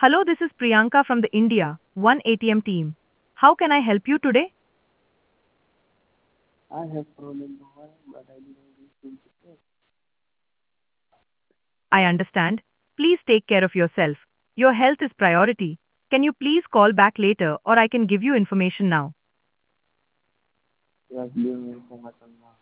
Hello, this is Priyanka from the India One ATM team. How can I help you today? I have problem Bhavan, but I didn't receive the check. I understand. Please take care of yourself. Your health is priority. Can you please call back later or I can give you information now? Just give me information now.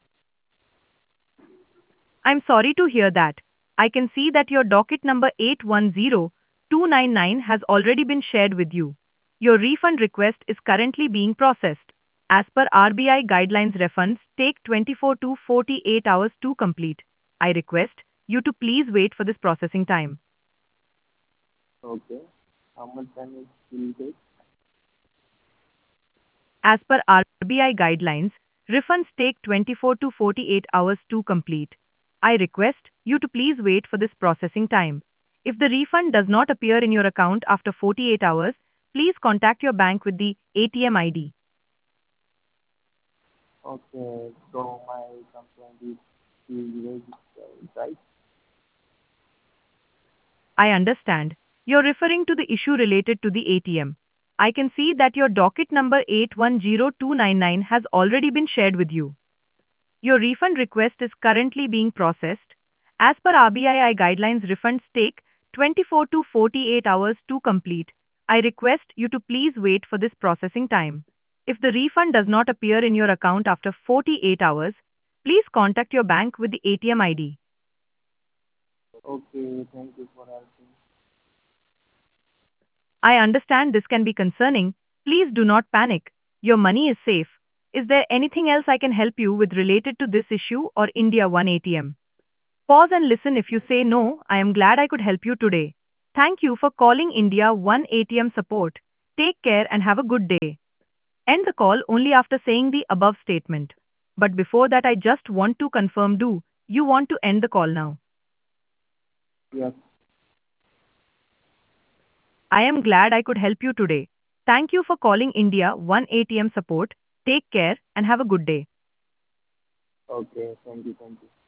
I'm sorry to hear that. I can see that your docket number 810299 has already been shared with you. Your refund request is currently being processed. As per RBI guidelines, refunds take 24 to 48 hours to complete. I request you to please wait for this processing time. Okay. How much time it will take? As per RBI guidelines, refunds take 24 to 48 hours to complete. I request you to please wait for this processing time. If the refund does not appear in your account after 48 hours, please contact your bank with the ATM ID. Okay. So my complaint is registered, right? I understand. You're referring to the issue related to the ATM. I can see that your docket number 810299 has already been shared with you. Your refund request is currently being processed. As per RBI guidelines, refunds take 24 to 48 hours to complete. I request you to please wait for this processing time. If the refund does not appear in your account after 48 hours, please contact your bank with the ATM ID. Okay. Thank you for helping. I understand this can be concerning. Please do not panic. Your money is safe. Is there anything else I can help you with related to this issue or India One ATM? Pause and listen if you say no. I am glad I could help you today. Thank you for calling India One ATM support. Take care and have a good day. End the call only after saying the above statement. But before that, I just want to confirm, do you want to end the call now? Yes. I am glad I could help you today. Thank you for calling India One ATM support. Take care and have a good day. Okay. Thank you. Thank you.